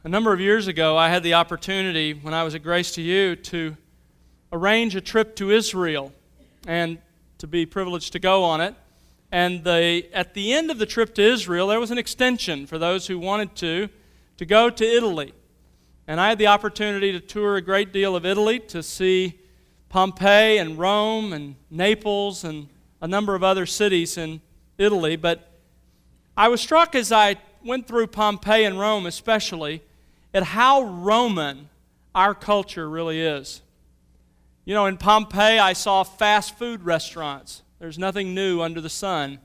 A number of years ago, I had the opportunity, when I was at Grace to You, to arrange a trip to Israel and to be privileged to go on it. And at the end of the trip to Israel, there was an extension for those who wanted to go to Italy. And I had the opportunity to tour a great deal of Italy, to see Pompeii and Rome and Naples and a number of other cities in Italy. But I was struck as I went through Pompeii and Rome especially at how Roman our culture really is. You know, in Pompeii I saw fast food restaurants. There's nothing new under the sun.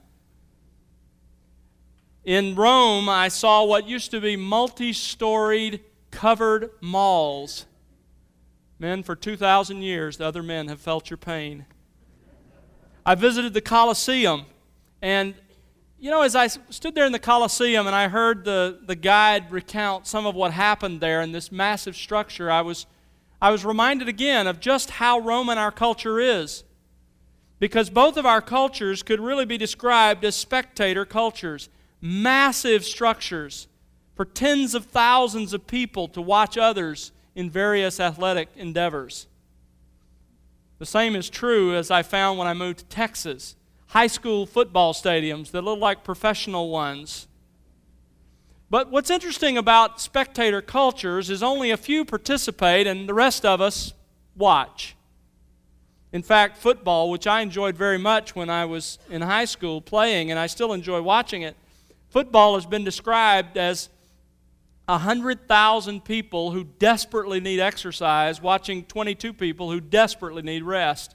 In Rome I saw what used to be multi-storied covered malls. Men, for 2,000 years, the other men have felt your pain. I visited the Colosseum, and you know, as I stood there in the Colosseum and I heard the guide recount some of what happened there in this massive structure, I was reminded again of just how Roman our culture is. Because both of our cultures could really be described as spectator cultures. Massive structures for tens of thousands of people to watch others in various athletic endeavors. The same is true as I found when I moved to Texas. High school football stadiums that look like professional ones. But what's interesting about spectator cultures is only a few participate and the rest of us watch. In fact, football, which I enjoyed very much when I was in high school playing, and I still enjoy watching it, football has been described as 100,000 people who desperately need exercise watching 22 people who desperately need rest.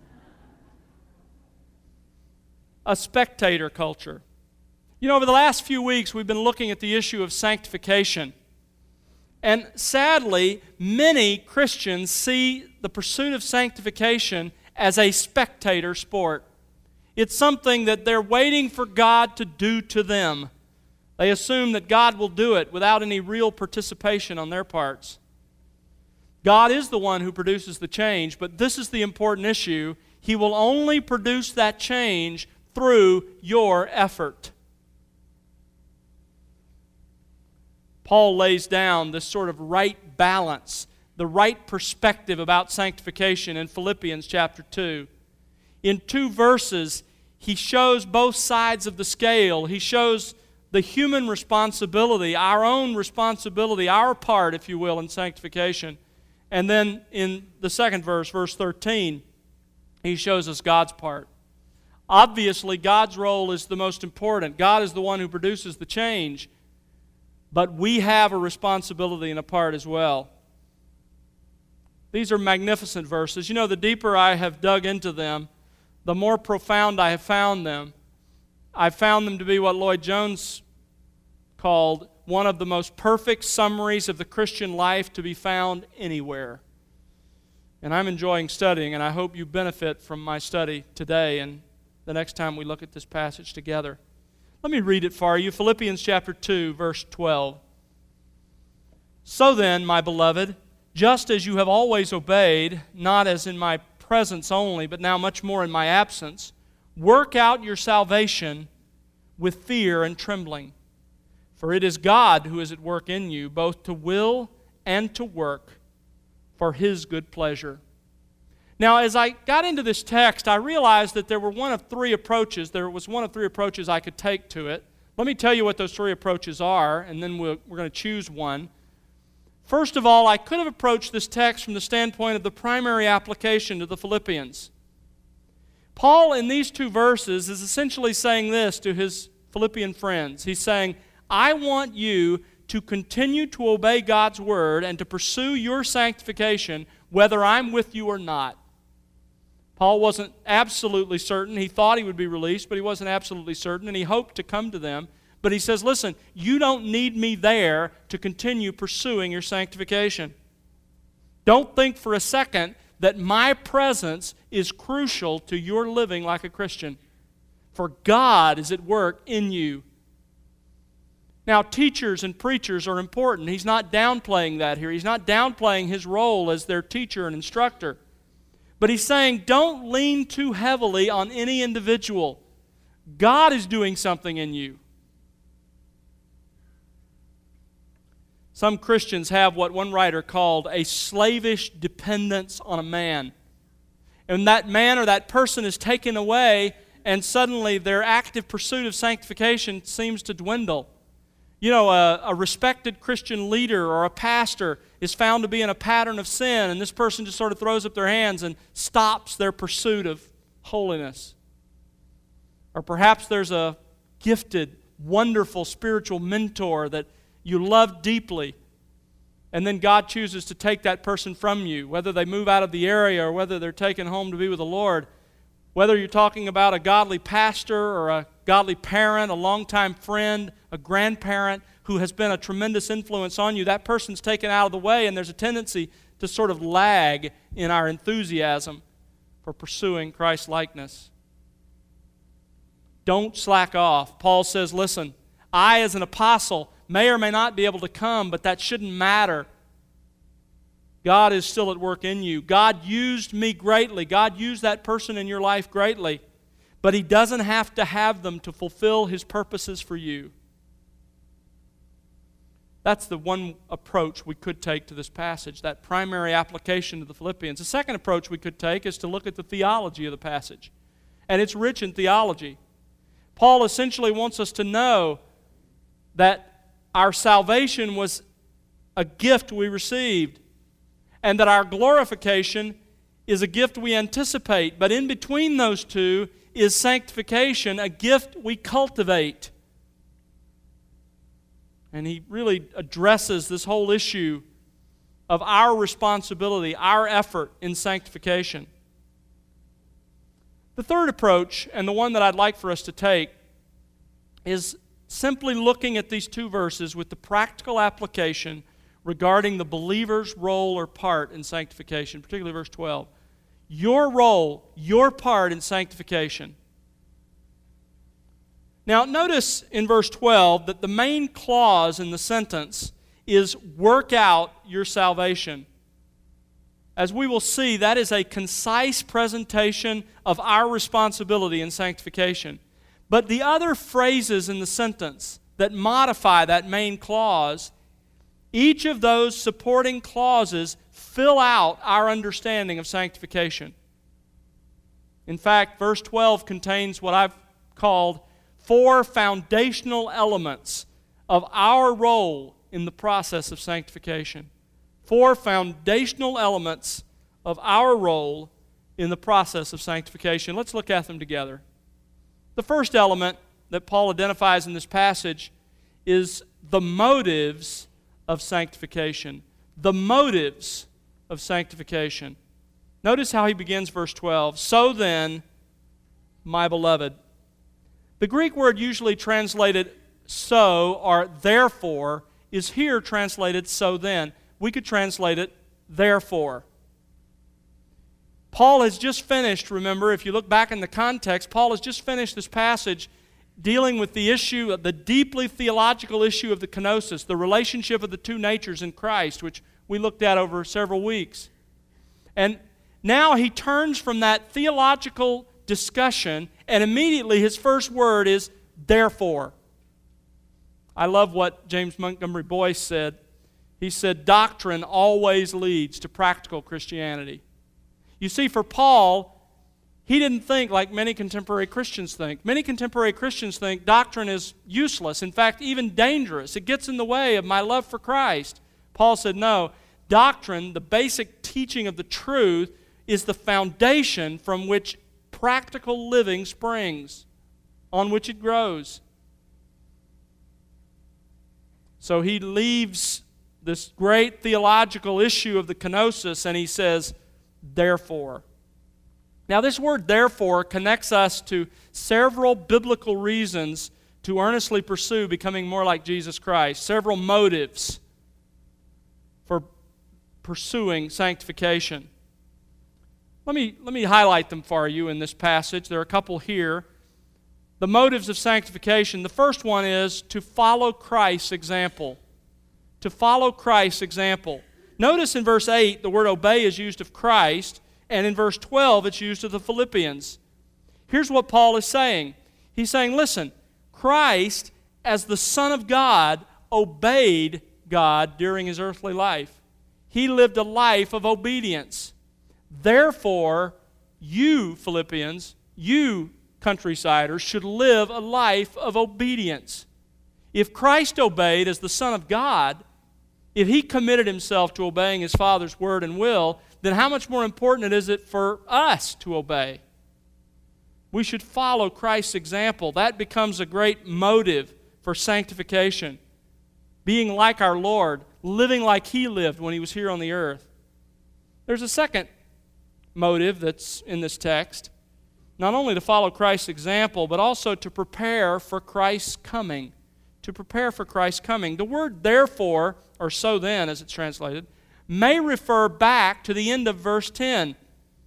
A spectator culture. You know, over the last few weeks, we've been looking at the issue of sanctification. And sadly, many Christians see the pursuit of sanctification as a spectator sport. It's something that they're waiting for God to do to them. They assume that God will do it without any real participation on their parts. God is the one who produces the change, but this is the important issue. He will only produce that change through your effort. Paul lays down this sort of right balance, the right perspective about sanctification in Philippians chapter 2. In 2 verses, he shows both sides of the scale. He shows the human responsibility, our own responsibility, our part, if you will, in sanctification. And then in the second verse, verse 13, he shows us God's part. Obviously, God's role is the most important. God is the one who produces the change. But we have a responsibility and a part as well. These are magnificent verses. You know, the deeper I have dug into them, the more profound I have found them. I've found them to be what Lloyd Jones called one of the most perfect summaries of the Christian life to be found anywhere. And I'm enjoying studying, and I hope you benefit from my study today and the next time we look at this passage together. Let me read it for you. Philippians chapter 2, verse 12. So then, my beloved, just as you have always obeyed, not as in my presence only, but now much more in my absence, work out your salvation with fear and trembling. For it is God who is at work in you, both to will and to work for His good pleasure. Now, as I got into this text, I realized that there were one of three approaches. There was one of three approaches I could take to it. Let me tell you what those three approaches are, and then we're going to choose one. First of all, I could have approached this text from the standpoint of the primary application to the Philippians. Paul, in these 2 verses, is essentially saying this to his Philippian friends. He's saying, I want you to continue to obey God's word and to pursue your sanctification whether I'm with you or not. Paul wasn't absolutely certain. He thought he would be released, but he wasn't absolutely certain, and he hoped to come to them. But he says, listen, you don't need me there to continue pursuing your sanctification. Don't think for a second that my presence is crucial to your living like a Christian. For God is at work in you. Now, teachers and preachers are important. He's not downplaying that here. He's not downplaying his role as their teacher and instructor. But he's saying, don't lean too heavily on any individual. God is doing something in you. Some Christians have what one writer called a slavish dependence on a man. And that man or that person is taken away, and suddenly their active pursuit of sanctification seems to dwindle. You know, a respected Christian leader or a pastor is found to be in a pattern of sin, and this person just sort of throws up their hands and stops their pursuit of holiness. Or perhaps there's a gifted, wonderful spiritual mentor that you love deeply, and then God chooses to take that person from you, whether they move out of the area or whether they're taken home to be with the Lord. Whether you're talking about a godly pastor or a godly parent, a longtime friend, a grandparent who has been a tremendous influence on you, that person's taken out of the way, and there's a tendency to sort of lag in our enthusiasm for pursuing Christ-likeness. Don't slack off. Paul says, listen, I as an apostle may or may not be able to come, but that shouldn't matter. God is still at work in you. God used me greatly. God used that person in your life greatly. But He doesn't have to have them to fulfill His purposes for you. That's the one approach we could take to this passage, that primary application to the Philippians. The second approach we could take is to look at the theology of the passage. And it's rich in theology. Paul essentially wants us to know that our salvation was a gift we received, and that our glorification is a gift we anticipate. But in between those two is sanctification, a gift we cultivate. And he really addresses this whole issue of our responsibility, our effort in sanctification. The third approach, and the one that I'd like for us to take, is simply looking at these two verses with the practical application regarding the believer's role or part in sanctification, particularly verse 12. Your role, your part in sanctification. Now, notice in verse 12 that the main clause in the sentence is work out your salvation. As we will see, that is a concise presentation of our responsibility in sanctification. But the other phrases in the sentence that modify that main clause, each of those supporting clauses fill out our understanding of sanctification. In fact, verse 12 contains what I've called 4 foundational elements of our role in the process of sanctification. 4 foundational elements of our role in the process of sanctification. Let's look at them together. The first element that Paul identifies in this passage is the motives of sanctification. The motives of sanctification. Notice how he begins verse 12. So then, my beloved. The Greek word usually translated so or therefore is here translated so then. We could translate it therefore. Paul has just finished, remember, if you look back in the context, Paul has just finished this passage dealing with the issue, the deeply theological issue of the kenosis, the relationship of the two natures in Christ, which we looked at over several weeks. And now he turns from that theological discussion, and immediately his first word is therefore. I love what James Montgomery Boyce said. He said, doctrine always leads to practical Christianity. You see, for Paul, he didn't think like many contemporary Christians think. Many contemporary Christians think doctrine is useless, in fact, even dangerous. It gets in the way of my love for Christ. Paul said, no, doctrine, the basic teaching of the truth, is the foundation from which practical living springs, on which it grows. So he leaves this great theological issue of the kenosis, and he says, therefore. Now, this word therefore connects us to several biblical reasons to earnestly pursue becoming more like Jesus Christ, several motives for pursuing sanctification. Let me highlight them for you in this passage. There are a couple here. The motives of sanctification. The first one is to follow Christ's example. To follow Christ's example. Notice in verse 8, the word obey is used of Christ, and in verse 12, it's used of the Philippians. Here's what Paul is saying. He's saying, listen, Christ, as the Son of God, obeyed God during his earthly life. He lived a life of obedience. Therefore, you, Philippians, you, Countrysiders, should live a life of obedience. If Christ obeyed as the Son of God, if he committed himself to obeying his Father's word and will, then how much more important is it for us to obey? We should follow Christ's example. That becomes a great motive for sanctification. Being like our Lord, living like he lived when he was here on the earth. There's a second motive that's in this text. Not only to follow Christ's example, but also to prepare for Christ's coming. To prepare for Christ's coming. The word therefore, or so then as it's translated, may refer back to the end of verse 10.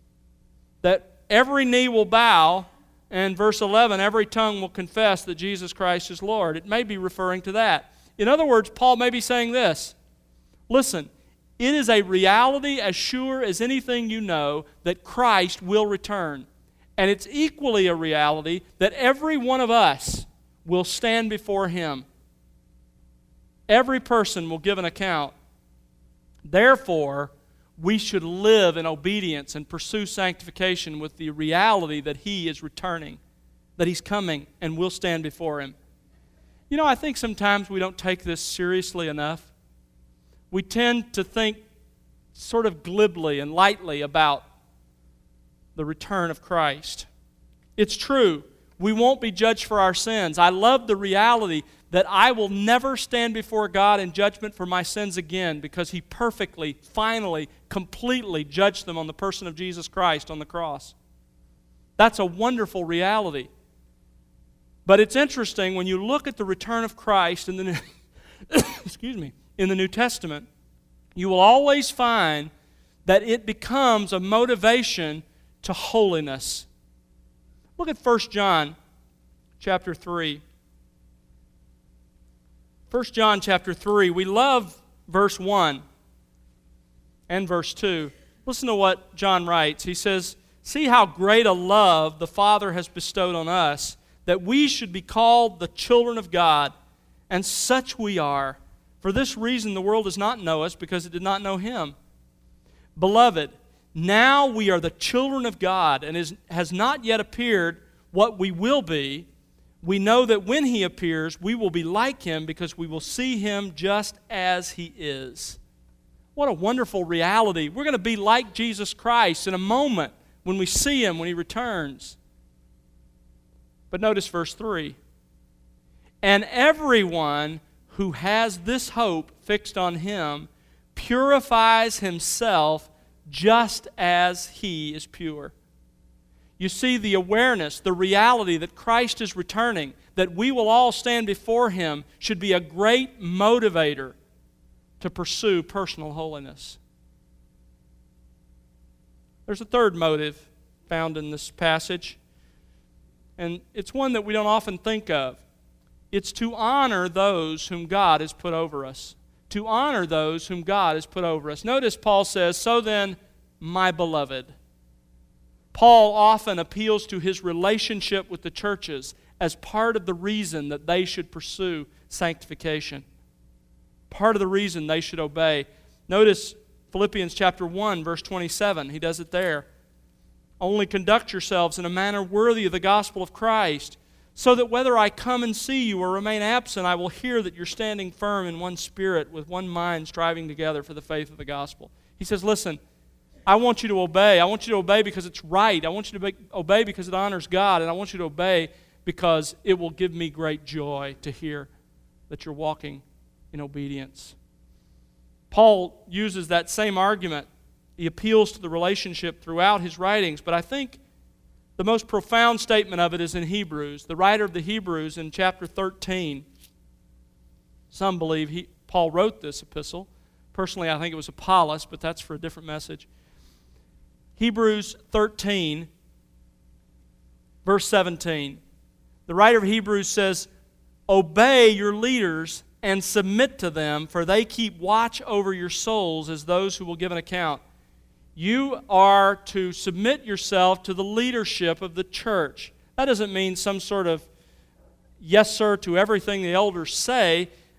That every knee will bow, and verse 11, every tongue will confess that Jesus Christ is Lord. It may be referring to that. In other words, Paul may be saying this. Listen, it is a reality as sure as anything you know that Christ will return. And it's equally a reality that every one of us will stand before him. Every person will give an account. Therefore, we should live in obedience and pursue sanctification with the reality that he is returning, that he's coming, and we'll stand before him. You know, I think sometimes we don't take this seriously enough. We tend to think sort of glibly and lightly about the return of Christ. It's true, we won't be judged for our sins. I love the reality that I will never stand before God in judgment for my sins again because he perfectly, finally, completely judged them on the person of Jesus Christ on the cross. That's a wonderful reality. But it's interesting when you look at the return of Christ in the in the New Testament, you will always find that it becomes a motivation to holiness. Look at 1 John chapter 3. 1 John chapter 3, we love verse 1 and verse 2. Listen to what John writes. He says, "See how great a love the Father has bestowed on us, that we should be called the children of God, and such we are. For this reason the world does not know us, because it did not know him. Beloved, now we are the children of God, and it has not yet appeared what we will be. We know that when he appears, we will be like him, because we will see him just as he is." What a wonderful reality. We're going to be like Jesus Christ in a moment when we see him, when he returns. But notice verse 3. "And everyone who has this hope fixed on him purifies himself just as he is pure." You see, the awareness, the reality that Christ is returning, that we will all stand before him, should be a great motivator to pursue personal holiness. There's a third motive found in this passage, and it's one that we don't often think of. It's to honor those whom God has put over us. To honor those whom God has put over us. Notice Paul says, "So then, my beloved." Paul often appeals to his relationship with the churches as part of the reason that they should pursue sanctification. Part of the reason they should obey. Notice Philippians chapter 1, verse 27. He does it there. "Only conduct yourselves in a manner worthy of the gospel of Christ, so that whether I come and see you or remain absent, I will hear that you're standing firm in one spirit, with one mind, striving together for the faith of the gospel." He says, listen, I want you to obey. I want you to obey because it's right. I want you to obey because it honors God, and I want you to obey because it will give me great joy to hear that you're walking in obedience. Paul uses that same argument. He appeals to the relationship throughout his writings, but I think the most profound statement of it is in Hebrews. The writer of the Hebrews in chapter 13, some believe Paul wrote this epistle. Personally, I think it was Apollos, but that's for a different message. Hebrews 13, verse 17. The writer of Hebrews says, "Obey your leaders and submit to them, for they keep watch over your souls as those who will give an account." You are to submit yourself to the leadership of the church. That doesn't mean some sort of yes, sir, to everything the elders say.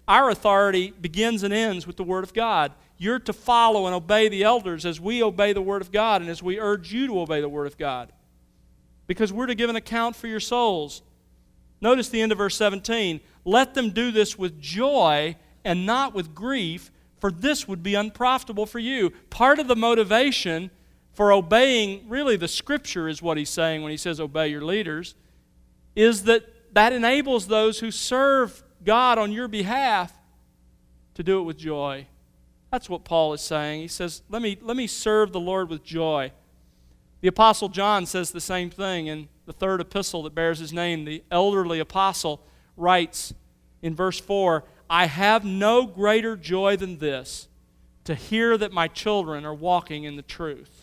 our authority begins and ends with the Word of God. You're to follow and obey the elders as we obey the Word of God and as we urge you to obey the Word of God. Because we're to give an account for your souls. Notice the end of verse 17. Let them do this with joy and not with grief, for this would be unprofitable for you. Part of the motivation for obeying, really the Scripture is what he's saying when he says obey your leaders, is that enables those who serve God on your behalf to do it with joy. That's what Paul is saying. He says, let me serve the Lord with joy. The Apostle John says the same thing in the third epistle that bears his name. The elderly apostle writes in verse 4, I have no greater joy than this, to hear that my children are walking in the truth.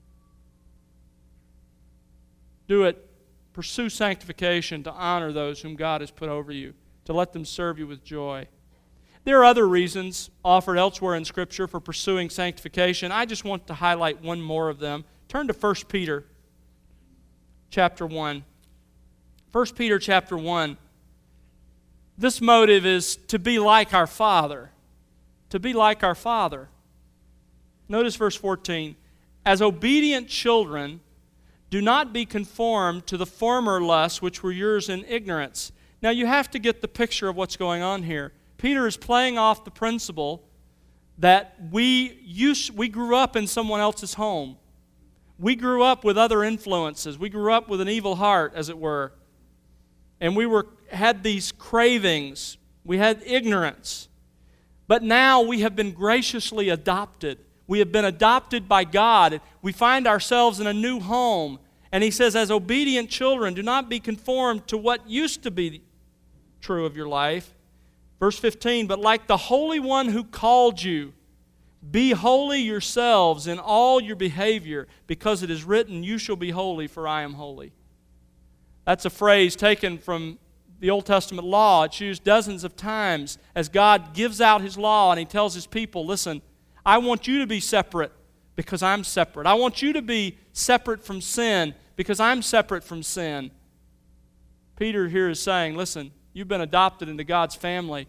Do it. Pursue sanctification to honor those whom God has put over you, to let them serve you with joy. There are other reasons offered elsewhere in Scripture for pursuing sanctification. I just want to highlight one more of them. Turn to 1 Peter chapter 1. 1 Peter chapter 1. This motive is to be like our Father. To be like our Father. Notice verse 14. As obedient children, do not be conformed to the former lusts which were yours in ignorance. Now you have to get the picture of what's going on here. Peter is playing off the principle that we grew up in someone else's home. We grew up with other influences. We grew up with an evil heart, as it were. And we had these cravings. We had ignorance. But now we have been graciously adopted. We have been adopted by God. We find ourselves in a new home. And he says, as obedient children, do not be conformed to what used to be true of your life. Verse 15, but like the Holy One who called you, be holy yourselves in all your behavior, because it is written, you shall be holy, for I am holy. That's a phrase taken from the Old Testament law. It's used dozens of times as God gives out His law and He tells His people, listen, I want you to be separate because I'm separate. I want you to be separate from sin because I'm separate from sin. Peter here is saying, listen, you've been adopted into God's family.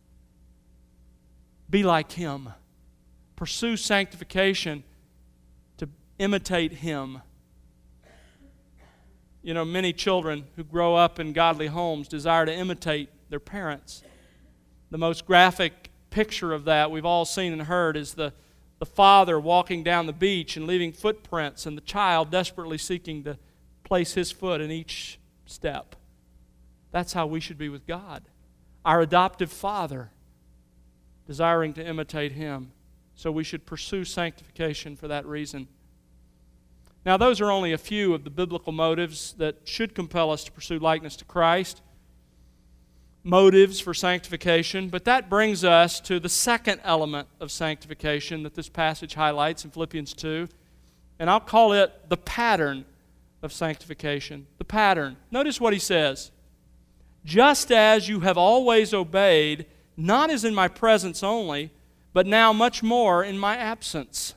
Be like Him. Pursue sanctification to imitate Him. You know, many children who grow up in godly homes desire to imitate their parents. The most graphic picture of that we've all seen and heard is the father walking down the beach and leaving footprints, and the child desperately seeking to place his foot in each step. That's how we should be with God. Our adoptive Father, desiring to imitate Him. So we should pursue sanctification for that reason. Now, those are only a few of the biblical motives that should compel us to pursue likeness to Christ. Motives for sanctification. But that brings us to the second element of sanctification that this passage highlights in Philippians 2. And I'll call it the pattern of sanctification. The pattern. Notice what he says. Just as you have always obeyed, not as in my presence only, but now much more in my absence.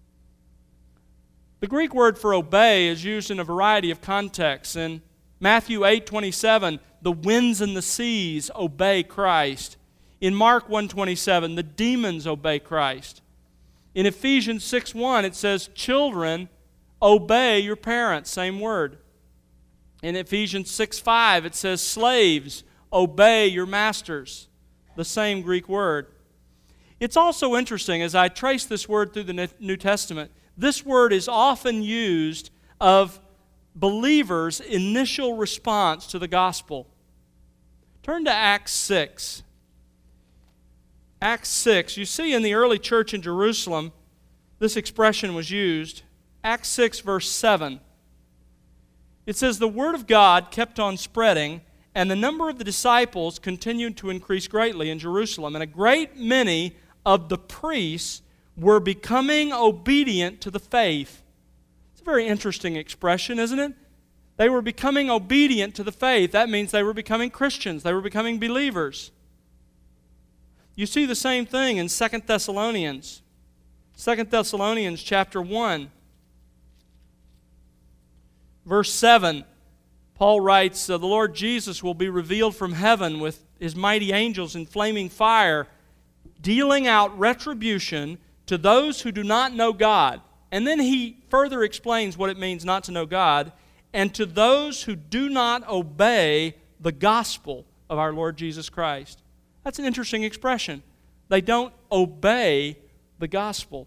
The Greek word for obey is used in a variety of contexts. In Matthew 8:27, the winds and the seas obey Christ. In Mark 1:27, the demons obey Christ. In Ephesians 6:1, it says, children, obey your parents. Same word. In Ephesians 6:5, it says, slaves, obey your masters. The same Greek word. It's also interesting, as I trace this word through the New Testament, this word is often used of believers' initial response to the gospel. Turn to Acts 6. Acts 6. You see in the early church in Jerusalem, this expression was used. Acts 6, verse 7. It says, the word of God kept on spreading, and the number of the disciples continued to increase greatly in Jerusalem, and a great many of the priests were becoming obedient to the faith. It's a very interesting expression, isn't it? They were becoming obedient to the faith. That means they were becoming Christians. They were becoming believers. You see the same thing in 2 Thessalonians. 2 Thessalonians chapter 1. Verse 7. Paul writes, the Lord Jesus will be revealed from heaven with his mighty angels in flaming fire, dealing out retribution to those who do not know God. And then he further explains what it means not to know God, and to those who do not obey the gospel of our Lord Jesus Christ. That's an interesting expression. They don't obey the gospel.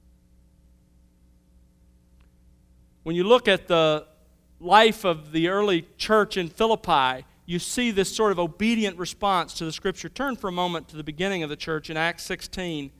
When you look at the life of the early church in Philippi, you see this sort of obedient response to the Scripture. Turn for a moment to the beginning of the church in Acts 16.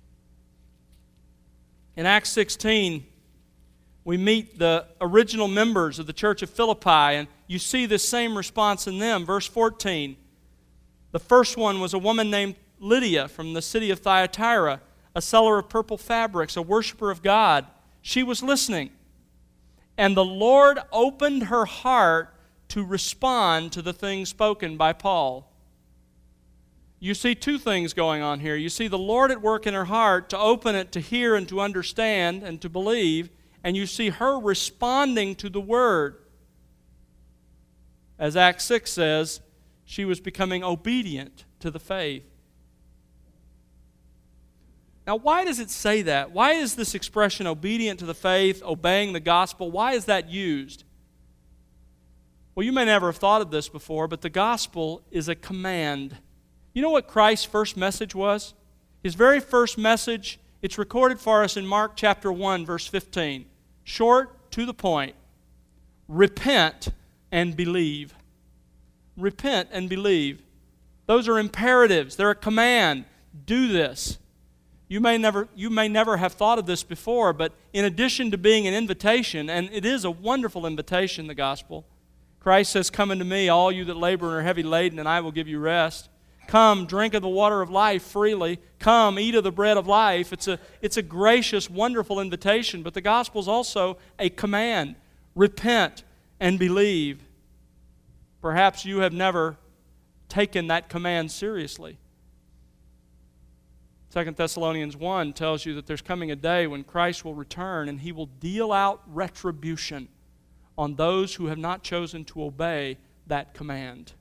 In Acts 16, we meet the original members of the church of Philippi, and you see this same response in them. Verse 14, the first one was a woman named Lydia from the city of Thyatira, a seller of purple fabrics, a worshiper of God. She was listening. And the Lord opened her heart to respond to the things spoken by Paul. You see two things going on here. You see the Lord at work in her heart to open it to hear and to understand and to believe, and you see her responding to the Word. As Acts 6 says, she was becoming obedient to the faith. Now, why does it say that? Why is this expression obedient to the faith, obeying the gospel, why is that used? Well, you may never have thought of this before, but the gospel is a command. You know what Christ's first message was? His very first message, it's recorded for us in Mark chapter 1, verse 15. Short, to the point. Repent and believe. Repent and believe. Those are imperatives. They're a command. Do this. You may never have thought of this before, but in addition to being an invitation, and it is a wonderful invitation, the gospel, Christ says, "Come unto me, all you that labor and are heavy laden, and I will give you rest." Come, drink of the water of life freely. Come, eat of the bread of life. It's a gracious, wonderful invitation, but the gospel is also a command. Repent and believe. Perhaps you have never taken that command seriously. 2 Thessalonians 1 tells you that there's coming a day when Christ will return and He will deal out retribution on those who have not chosen to obey that command.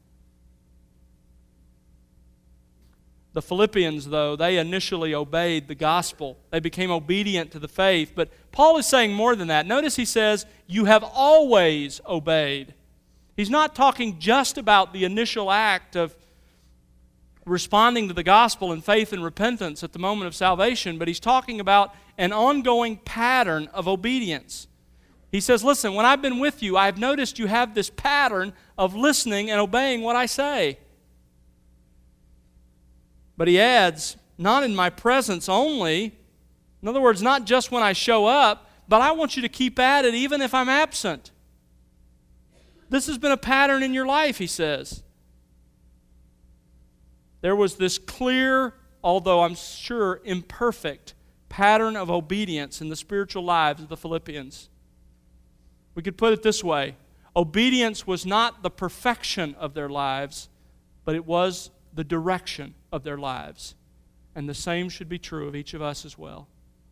The Philippians, though, they initially obeyed the gospel. They became obedient to the faith. But Paul is saying more than that. Notice he says, you have always obeyed. He's not talking just about the initial act of responding to the gospel in faith and repentance at the moment of salvation, but he's talking about an ongoing pattern of obedience. He says, listen, when I've been with you, I've noticed you have this pattern of listening and obeying what I say. But he adds, not in my presence only. In other words, not just when I show up, but I want you to keep at it even if I'm absent. This has been a pattern in your life, he says. There was this clear, although I'm sure imperfect, pattern of obedience in the spiritual lives of the Philippians. We could put it this way. Obedience was not the perfection of their lives, but it was the direction of their lives. And the same should be true of each of us as well.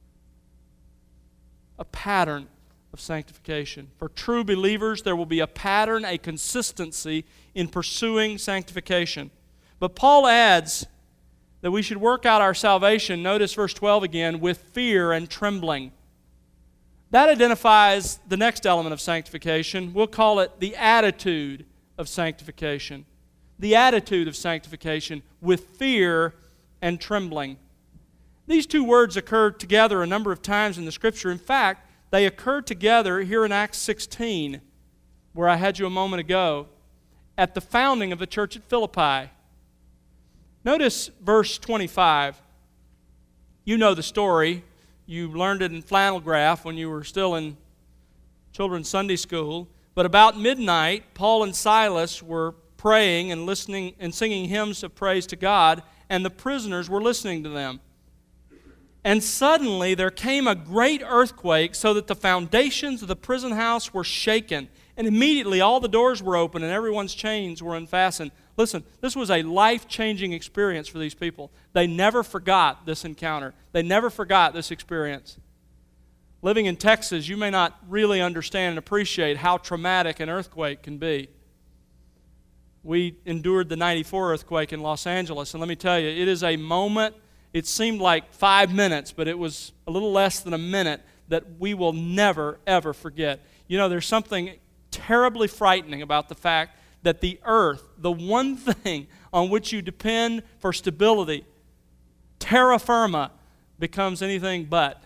A pattern of sanctification. For true believers, there will be a pattern, a consistency in pursuing sanctification. But Paul adds that we should work out our salvation, notice verse 12 again, with fear and trembling. That identifies the next element of sanctification. We'll call it the attitude of sanctification. The attitude of sanctification with fear and trembling. These two words occur together a number of times in the Scripture. In fact, they occur together here in Acts 16, where I had you a moment ago, at the founding of the church at Philippi. Notice verse 25. You know the story. You learned it in flannel graph when you were still in children's Sunday school. But about midnight, Paul and Silas were praying and listening and singing hymns of praise to God, and the prisoners were listening to them. And suddenly there came a great earthquake, so that the foundations of the prison house were shaken. And immediately all the doors were open and everyone's chains were unfastened. Listen, this was a life-changing experience for these people. They never forgot this encounter. They never forgot this experience. Living in Texas, you may not really understand and appreciate how traumatic an earthquake can be. We endured the 94 earthquake in Los Angeles, and let me tell you, it is a moment, it seemed like 5 minutes, but it was a little less than a minute that we will never, ever forget. You know, there's something terribly frightening about the fact that the earth, the one thing on which you depend for stability, terra firma, becomes anything but.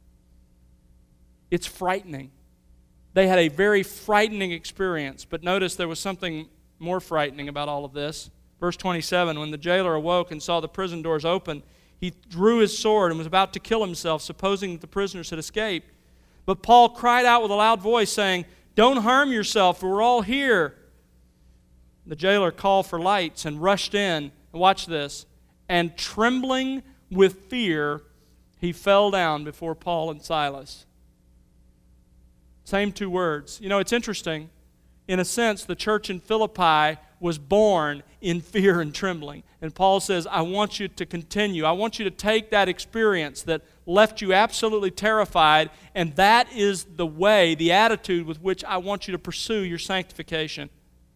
It's frightening. They had a very frightening experience, but notice there was something more frightening about all of this. Verse 27, when the jailer awoke and saw the prison doors open, he drew his sword and was about to kill himself, supposing that the prisoners had escaped. But Paul cried out with a loud voice, saying, "Don't harm yourself, for we're all here." The jailer called for lights and rushed in. And watch this. And trembling with fear, he fell down before Paul and Silas. Same two words. You know, it's interesting. In a sense, the church in Philippi was born in fear and trembling. And Paul says, I want you to continue. I want you to take that experience that left you absolutely terrified, and that is the way, the attitude with which I want you to pursue your sanctification.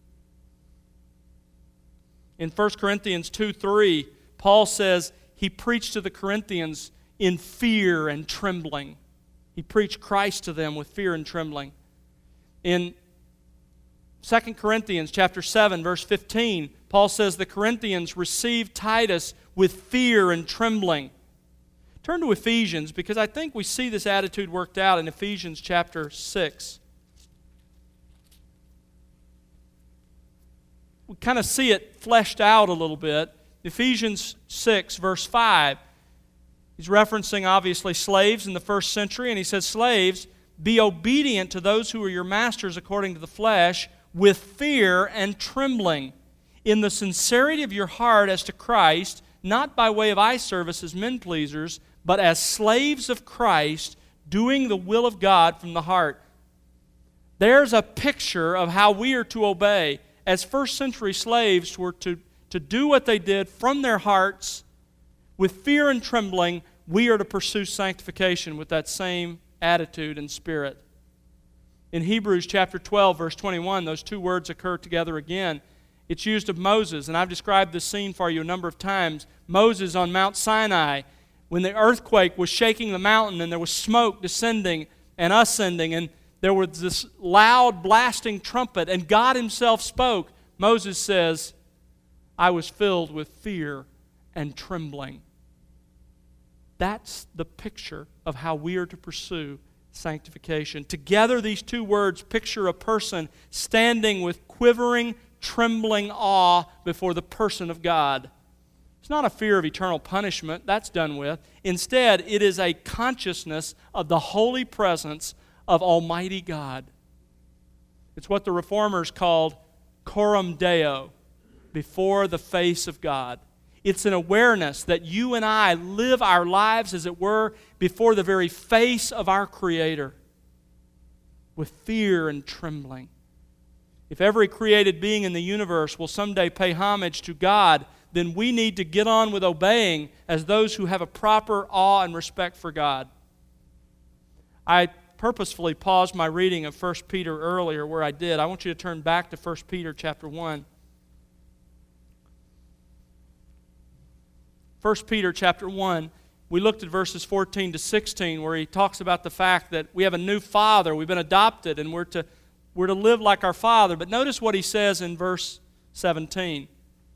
In 1 Corinthians 2:3, Paul says he preached to the Corinthians in fear and trembling. He preached Christ to them with fear and trembling. In 2 Corinthians chapter 7, verse 15, Paul says the Corinthians received Titus with fear and trembling. Turn to Ephesians, because I think we see this attitude worked out in Ephesians chapter 6. We kind of see it fleshed out a little bit. Ephesians 6, verse 5. He's referencing, obviously, slaves in the first century, and he says, "Slaves, be obedient to those who are your masters according to the flesh, with fear and trembling, in the sincerity of your heart as to Christ, not by way of eye service as men pleasers, but as slaves of Christ, doing the will of God from the heart." There's a picture of how we are to obey. As first century slaves were to do what they did from their hearts, with fear and trembling, we are to pursue sanctification with that same attitude and spirit. In Hebrews chapter 12, verse 21, those two words occur together again. It's used of Moses, and I've described this scene for you a number of times. Moses on Mount Sinai, when the earthquake was shaking the mountain and there was smoke descending and ascending, and there was this loud blasting trumpet, and God Himself spoke. Moses says, "I was filled with fear and trembling." That's the picture of how we are to pursue sanctification. Together, these two words picture a person standing with quivering, trembling awe before the person of God. It's not a fear of eternal punishment. That's done with. Instead, it is a consciousness of the holy presence of Almighty God. It's what the Reformers called coram Deo, before the face of God. It's an awareness that you and I live our lives, as it were, before the very face of our Creator, with fear and trembling. If every created being in the universe will someday pay homage to God, then we need to get on with obeying as those who have a proper awe and respect for God. I purposefully paused my reading of 1 Peter earlier where I did. I want you to turn back to 1 Peter chapter 1. 1 Peter chapter 1, we looked at verses 14 to 16 where he talks about the fact that we have a new Father, we've been adopted, and we're to live like our Father. But notice what he says in verse 17.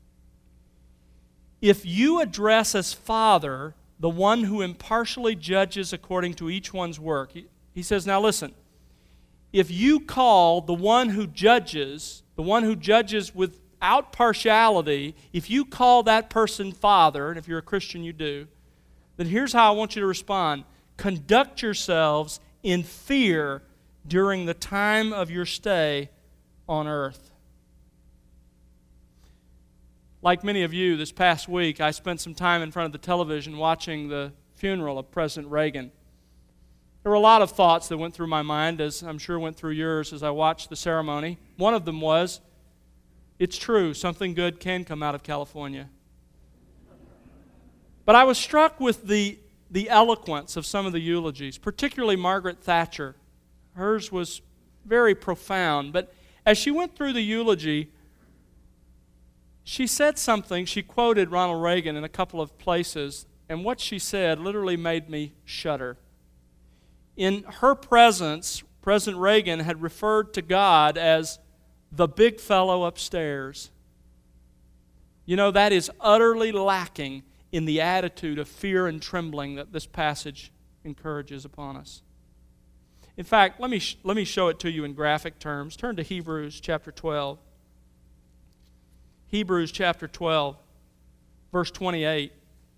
"If you address as Father the one who impartially judges according to each one's work," he says, now listen, if you call the one who judges without partiality, if you call that person Father, and if you're a Christian you do, then here's how I want you to respond. Conduct yourselves in fear during the time of your stay on earth. Like many of you, this past week I spent some time in front of the television watching the funeral of President Reagan. There were a lot of thoughts that went through my mind, as I'm sure went through yours as I watched the ceremony. One of them was, it's true, something good can come out of California. But I was struck with the the eloquence of some of the eulogies, particularly Margaret Thatcher. Hers was very profound. But as she went through the eulogy, she said something. She quoted Ronald Reagan in a couple of places, and what she said literally made me shudder. In her presence, President Reagan had referred to God as the big fellow upstairs. You know, that is utterly lacking in the attitude of fear and trembling that this passage encourages upon us. In fact, let me show it to you in graphic terms. Turn to Hebrews chapter 12. Hebrews chapter 12, verse 28.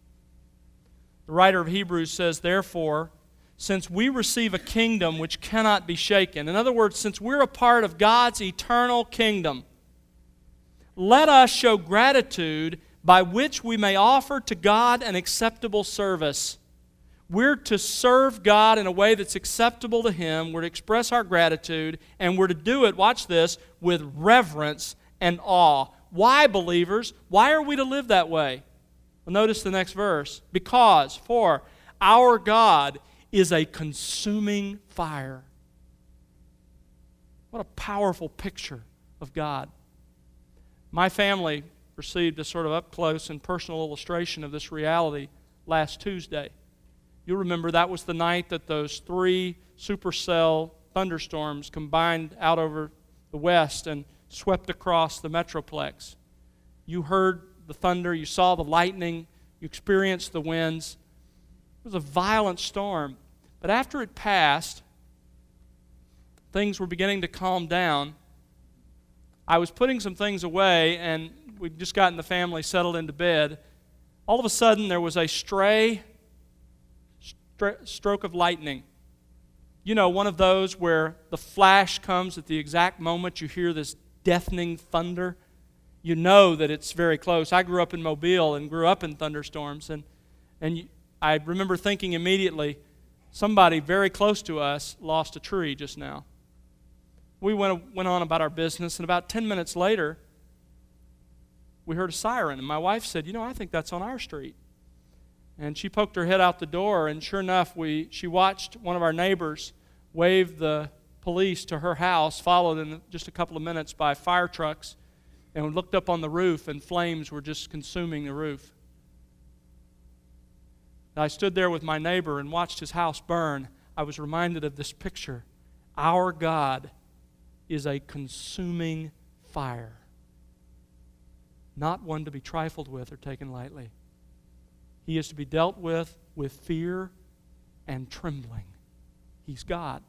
The writer of Hebrews says, "Therefore, since we receive a kingdom which cannot be shaken," in other words, since we're a part of God's eternal kingdom, "let us show gratitude by which we may offer to God an acceptable service." We're to serve God in a way that's acceptable to Him. We're to express our gratitude, and we're to do it, watch this, with reverence and awe. Why, believers? Why are we to live that way? Well, notice the next verse. Because, for our God is a consuming fire. What a powerful picture of God. My family received a sort of up-close and personal illustration of this reality last Tuesday. You'll remember that was the night that those 3 supercell thunderstorms combined out over the west and swept across the Metroplex. You heard the thunder, you saw the lightning, you experienced the winds. It was a violent storm. But after it passed, things were beginning to calm down. I was putting some things away, and we'd just gotten the family settled into bed. All of a sudden, there was a stray stroke of lightning. You know, one of those where the flash comes at the exact moment you hear this deafening thunder. You know that it's very close. I grew up in Mobile and grew up in thunderstorms, and I remember thinking immediately, somebody very close to us lost a tree just now. We went on about our business, and about 10 minutes later, we heard a siren, and my wife said, "You know, I think that's on our street." And she poked her head out the door, and sure enough, she watched one of our neighbors wave the police to her house, followed in just a couple of minutes by fire trucks, and we looked up on the roof, and flames were just consuming the roof. I stood there with my neighbor and watched his house burn. I was reminded of this picture. Our God is a consuming fire, not one to be trifled with or taken lightly. He is to be dealt with fear and trembling. He's God.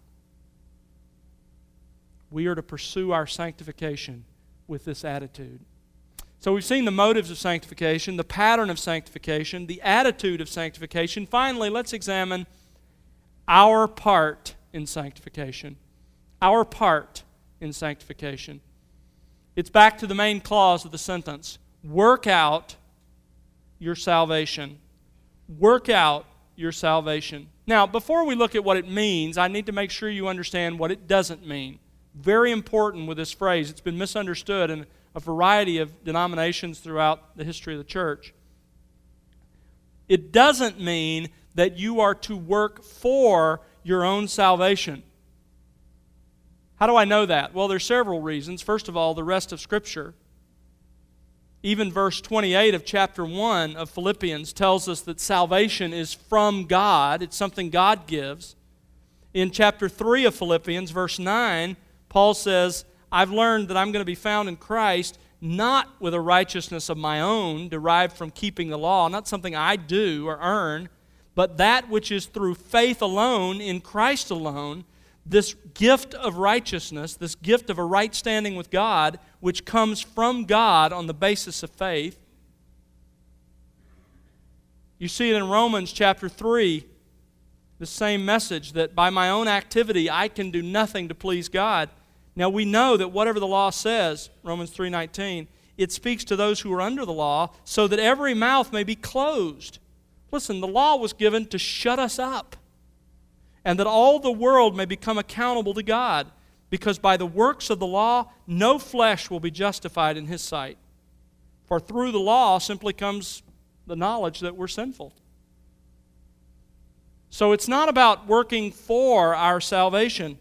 We are to pursue our sanctification with this attitude. So we've seen the motives of sanctification, the pattern of sanctification, the attitude of sanctification. Finally, let's examine our part in sanctification. Our part in sanctification. It's back to the main clause of the sentence. Work out your salvation. Work out your salvation. Now, before we look at what it means, I need to make sure you understand what it doesn't mean. Very important with this phrase. It's been misunderstood in a variety of denominations throughout the history of the church. It doesn't mean that you are to work for your own salvation. How do I know that? Well, there's several reasons. First of all, the rest of Scripture. Even verse 28 of chapter 1 of Philippians tells us that salvation is from God. It's something God gives. In chapter 3 of Philippians, verse 9, Paul says, I've learned that I'm going to be found in Christ not with a righteousness of my own derived from keeping the law, not something I do or earn, but that which is through faith alone, in Christ alone, this gift of righteousness, this gift of a right standing with God, which comes from God on the basis of faith. You see it in Romans chapter 3, the same message that by my own activity I can do nothing to please God. Now we know that whatever the law says, Romans 3:19, it speaks to those who are under the law so that every mouth may be closed. Listen, the law was given to shut us up, and that all the world may become accountable to God, because by the works of the law no flesh will be justified in His sight. For through the law simply comes the knowledge that we're sinful. So it's not about working for our salvation.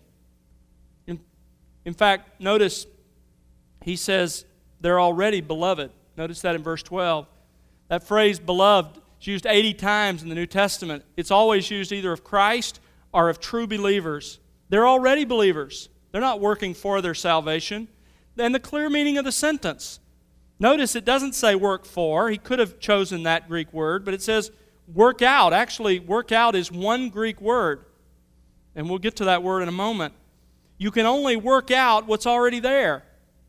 In fact, notice he says they're already beloved. Notice that in verse 12. That phrase beloved is used 80 times in the New Testament. It's always used either of Christ or of true believers. They're already believers. They're not working for their salvation. And the clear meaning of the sentence. Notice it doesn't say work for. He could have chosen that Greek word, but it says work out. Actually, work out is one Greek word. And we'll get to that word in a moment. You can only work out what's already there.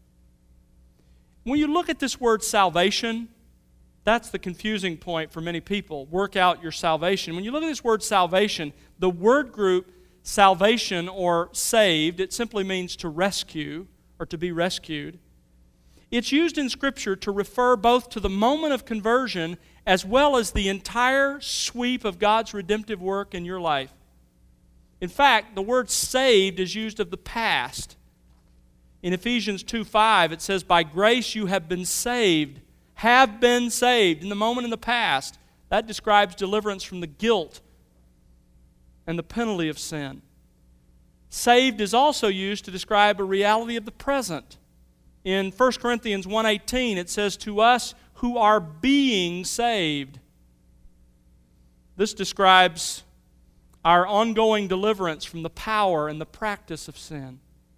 When you look at this word salvation, that's the confusing point for many people. Work out your salvation. When you look at this word salvation, the word group salvation or saved, it simply means to rescue or to be rescued. It's used in Scripture to refer both to the moment of conversion as well as the entire sweep of God's redemptive work in your life. In fact, the word saved is used of the past. In Ephesians 2:5, it says, by grace you have been saved in the moment in the past. That describes deliverance from the guilt and the penalty of sin. Saved is also used to describe a reality of the present. In 1 Corinthians 1:18, it says, to us who are being saved. This describes our ongoing deliverance from the power and the practice of sin.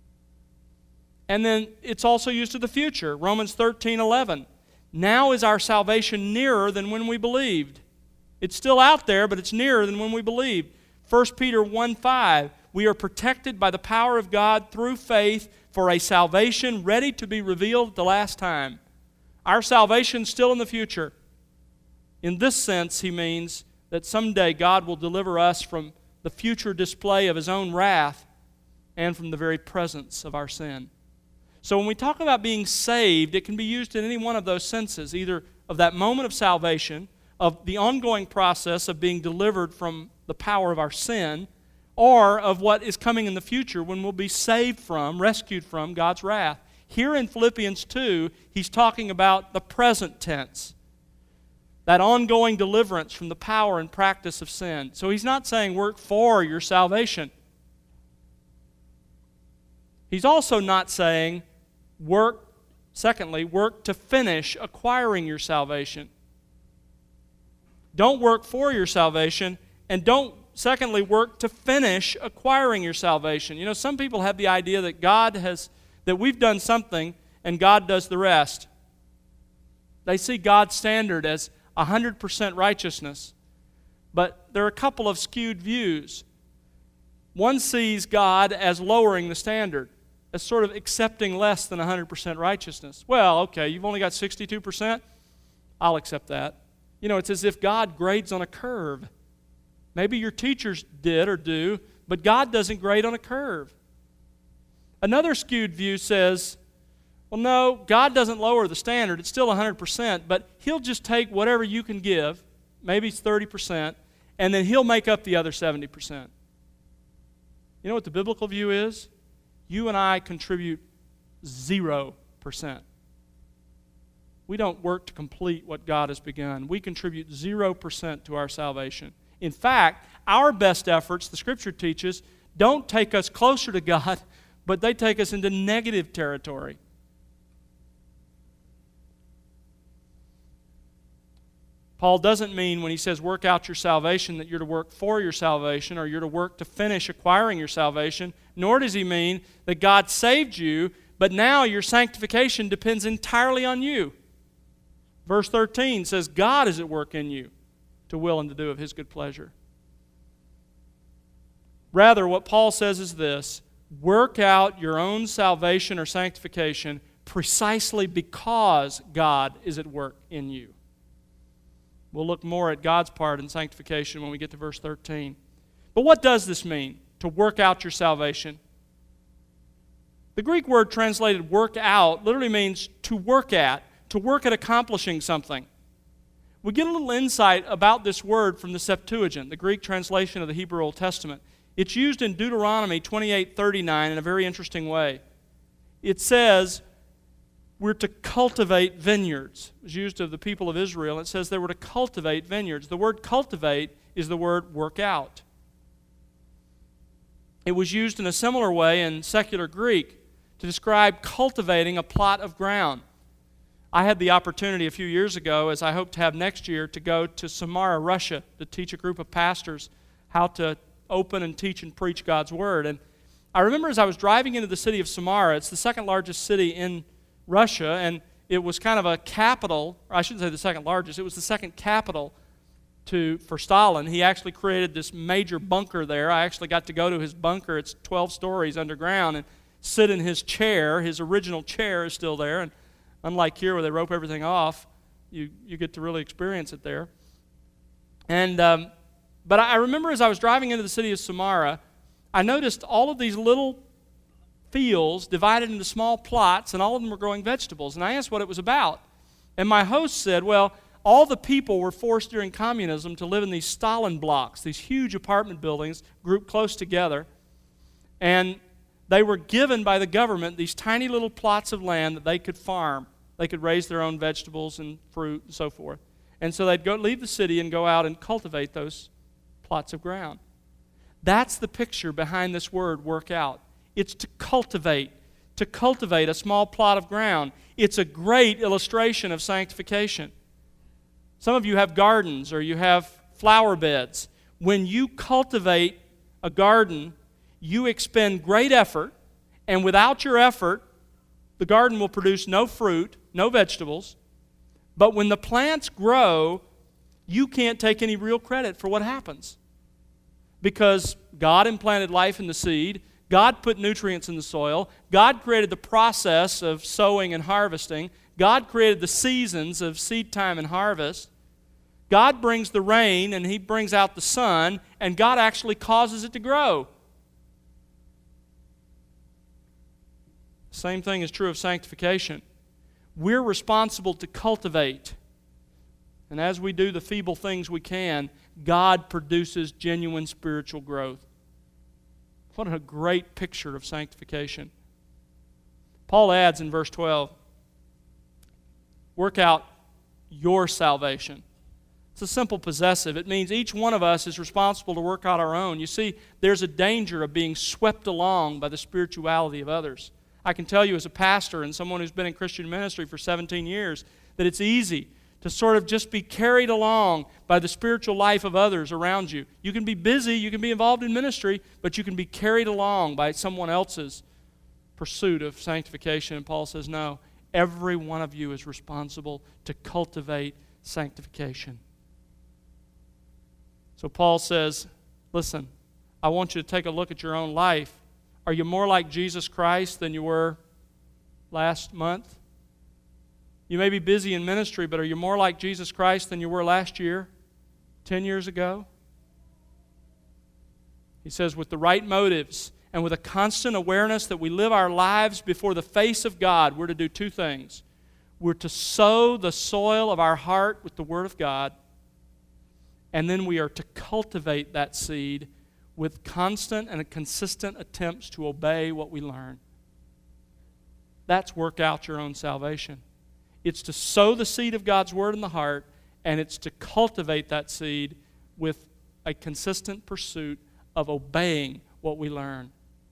And then it's also used of the future. Romans 13:11. Now is our salvation nearer than when we believed. It's still out there, but it's nearer than when we believed. 1 Peter 1:5. We are protected by the power of God through faith for a salvation ready to be revealed at the last time. Our salvation's still in the future. In this sense, he means that someday God will deliver us from the future display of His own wrath and from the very presence of our sin. So when we talk about being saved, it can be used in any one of those senses, either of that moment of salvation, of the ongoing process of being delivered from the power of our sin, or of what is coming in the future when we'll be saved from, rescued from God's wrath. Here in Philippians 2, he's talking about the present tense, that ongoing deliverance from the power and practice of sin. So he's not saying work for your salvation. He's also not saying work to finish acquiring your salvation. Don't work for your salvation, and don't, secondly, work to finish acquiring your salvation. You know, some people have the idea that that we've done something and God does the rest. They see God's standard as 100% righteousness. But there are a couple of skewed views. One sees God as lowering the standard, as sort of accepting less than 100% righteousness. Well, okay, you've only got 62%? I'll accept that. You know, it's as if God grades on a curve. Maybe your teachers did or do, but God doesn't grade on a curve. Another skewed view says, well, no, God doesn't lower the standard. It's still 100%, but He'll just take whatever you can give, maybe it's 30%, and then He'll make up the other 70%. You know what the biblical view is? You and I contribute 0%. We don't work to complete what God has begun. We contribute 0% to our salvation. In fact, our best efforts, the Scripture teaches, don't take us closer to God, but they take us into negative territory. Paul doesn't mean when he says work out your salvation that you're to work for your salvation or you're to work to finish acquiring your salvation, nor does he mean that God saved you, but now your sanctification depends entirely on you. Verse 13 says God is at work in you to will and to do of His good pleasure. Rather, what Paul says is this: work out your own salvation or sanctification precisely because God is at work in you. We'll look more at God's part in sanctification when we get to verse 13. But what does this mean, to work out your salvation? The Greek word translated work out literally means to work at accomplishing something. We get a little insight about this word from the Septuagint, the Greek translation of the Hebrew Old Testament. It's used in Deuteronomy 28:39 in a very interesting way. It says we're to cultivate vineyards. It was used of the people of Israel. It says they were to cultivate vineyards. The word cultivate is the word work out. It was used in a similar way in secular Greek to describe cultivating a plot of ground. I had the opportunity a few years ago, as I hope to have next year, to go to Samara, Russia, to teach a group of pastors how to open and teach and preach God's Word. And I remember as I was driving into the city of Samara, it's the second largest city in Russia, and it was kind of a capital, or I shouldn't say the second largest, it was the second capital for Stalin. He actually created this major bunker there. I actually got to go to his bunker. It's 12 stories underground and sit in his chair. His original chair is still there, and unlike here where they rope everything off, you get to really experience it there. And but I remember as I was driving into the city of Samara, I noticed all of these little fields divided into small plots, and all of them were growing vegetables. And I asked what it was about. And my host said, well, all the people were forced during communism to live in these Stalin blocks, these huge apartment buildings grouped close together. And they were given by the government these tiny little plots of land that they could farm. They could raise their own vegetables and fruit and so forth. And so they'd leave the city and go out and cultivate those plots of ground. That's the picture behind this word, work out. It's to cultivate a small plot of ground. It's a great illustration of sanctification. Some of you have gardens or you have flower beds. When you cultivate a garden, you expend great effort, and without your effort, the garden will produce no fruit, no vegetables. But when the plants grow, you can't take any real credit for what happens. Because God implanted life in the seed, God put nutrients in the soil, God created the process of sowing and harvesting, God created the seasons of seed time and harvest, God brings the rain and He brings out the sun, and God actually causes it to grow. Same thing is true of sanctification. We're responsible to cultivate. And as we do the feeble things we can, God produces genuine spiritual growth. What a great picture of sanctification. Paul adds in verse 12, work out your salvation. It's a simple possessive. It means each one of us is responsible to work out our own. You see, there's a danger of being swept along by the spirituality of others. I can tell you as a pastor and someone who's been in Christian ministry for 17 years that it's easy to sort of just be carried along by the spiritual life of others around you. You can be busy, you can be involved in ministry, but you can be carried along by someone else's pursuit of sanctification. And Paul says, no, every one of you is responsible to cultivate sanctification. So Paul says, listen, I want you to take a look at your own life. Are you more like Jesus Christ than you were last month? You may be busy in ministry, but are you more like Jesus Christ than you were last year, 10 years ago? He says, with the right motives and with a constant awareness that we live our lives before the face of God, we're to do two things. We're to sow the soil of our heart with the Word of God, and then we are to cultivate that seed with constant and consistent attempts to obey what we learn. That's work out your own salvation. It's to sow the seed of God's Word in the heart, and it's to cultivate that seed with a consistent pursuit of obeying what we learn.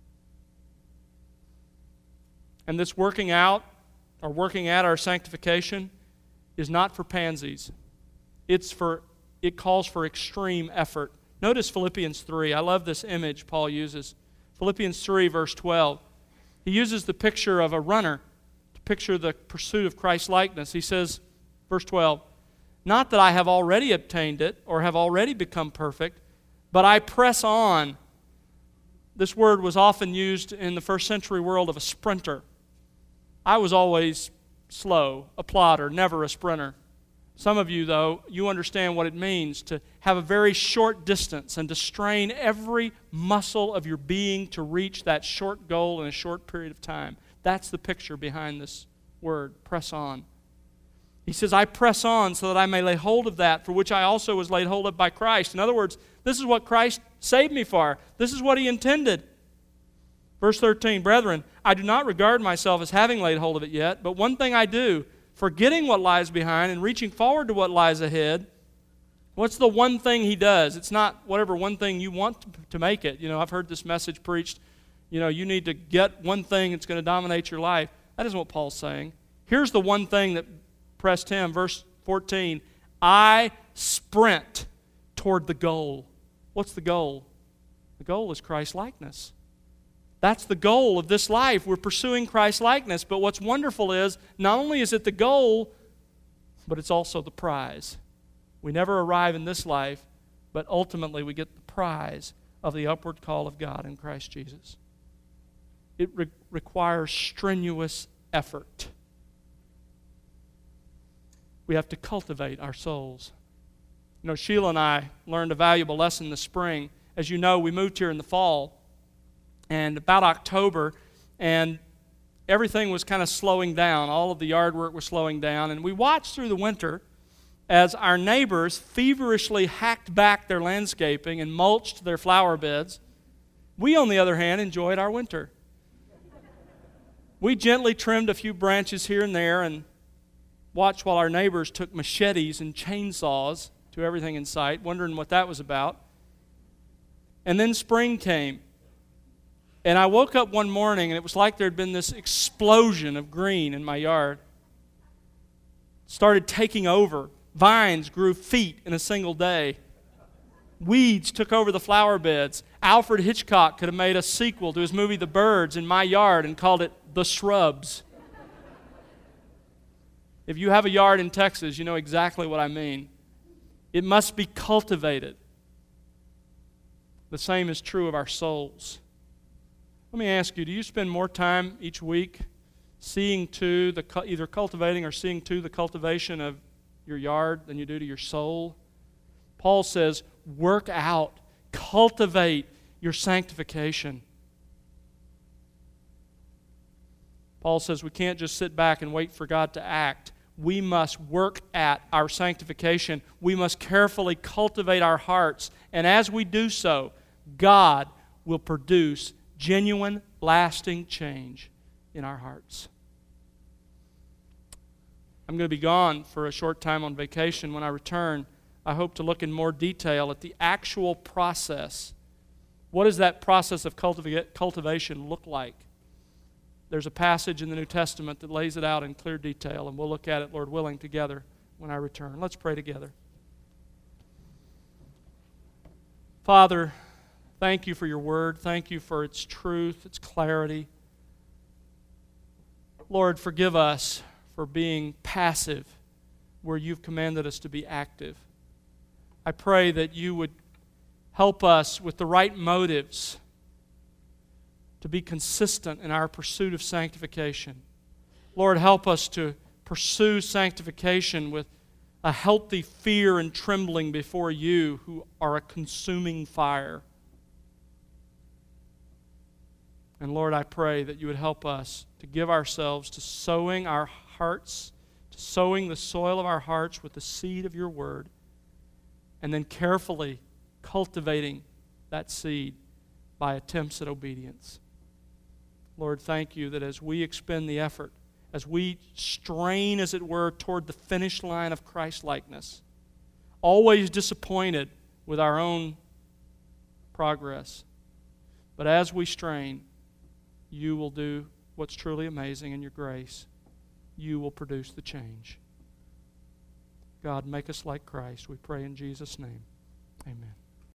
And this working out, or working at our sanctification, is not for pansies. It calls for extreme effort. Notice Philippians 3. I love this image Paul uses. Philippians 3, verse 12. He uses the picture of a runner to picture the pursuit of Christ-likeness. He says, verse 12, not that I have already obtained it or have already become perfect, but I press on. This word was often used in the first century world of a sprinter. I was always slow, a plodder, never a sprinter. Some of you, though, you understand what it means to have a very short distance and to strain every muscle of your being to reach that short goal in a short period of time. That's the picture behind this word, press on. He says, I press on so that I may lay hold of that for which I also was laid hold of by Christ. In other words, this is what Christ saved me for. This is what He intended. Verse 13, brethren, I do not regard myself as having laid hold of it yet, but one thing I do, forgetting what lies behind and reaching forward to what lies ahead, What's the one thing he does? It's not whatever one thing you want to make it. I've heard this message preached, you need to get one thing that's going to dominate your life. That isn't what Paul's saying. Here's the one thing that pressed him. Verse 14, I sprint toward the goal. What's the goal? The goal is Christ-likeness. That's the goal of this life. We're pursuing Christ-likeness. But what's wonderful is, not only is it the goal, but it's also the prize. We never arrive in this life, but ultimately we get the prize of the upward call of God in Christ Jesus. It requires strenuous effort. We have to cultivate our souls. Sheila and I learned a valuable lesson this spring. As you know, we moved here in the fall, and about October, and everything was kind of slowing down. All of the yard work was slowing down, and we watched through the winter as our neighbors feverishly hacked back their landscaping and mulched their flower beds. We, on the other hand, enjoyed our winter. We gently trimmed a few branches here and there and watched while our neighbors took machetes and chainsaws to everything in sight, wondering what that was about. And then spring came. And I woke up one morning and it was like there had been this explosion of green in my yard. It started taking over. Vines grew feet in a single day. Weeds took over the flower beds. Alfred Hitchcock could have made a sequel to his movie The Birds in my yard and called it The Shrubs. If you have a yard in Texas, you know exactly what I mean. It must be cultivated. The same is true of our souls. Let me ask you, do you spend more time each week seeing to either cultivating or seeing to the cultivation of your yard than you do to your soul? Paul says, work out, cultivate your sanctification. Paul says we can't just sit back and wait for God to act. We must work at our sanctification. We must carefully cultivate our hearts. And as we do so, God will produce genuine, lasting change in our hearts. I'm going to be gone for a short time on vacation. When I return, I hope to look in more detail at the actual process. What does that process of cultivation look like? There's a passage in the New Testament that lays it out in clear detail, and we'll look at it, Lord willing, together when I return. Let's pray together. Father, thank you for your word. Thank you for its truth, its clarity. Lord, forgive us for being passive where you've commanded us to be active. I pray that you would help us with the right motives to be consistent in our pursuit of sanctification. Lord, help us to pursue sanctification with a healthy fear and trembling before you, who are a consuming fire. And Lord, I pray that you would help us to give ourselves to sowing our hearts, to sowing the soil of our hearts with the seed of your word, and then carefully cultivating that seed by attempts at obedience. Lord, thank you that as we expend the effort, as we strain, as it were, toward the finish line of Christ-likeness, always disappointed with our own progress, but as we strain, you will do what's truly amazing in your grace. You will produce the change. God, make us like Christ. We pray in Jesus' name. Amen.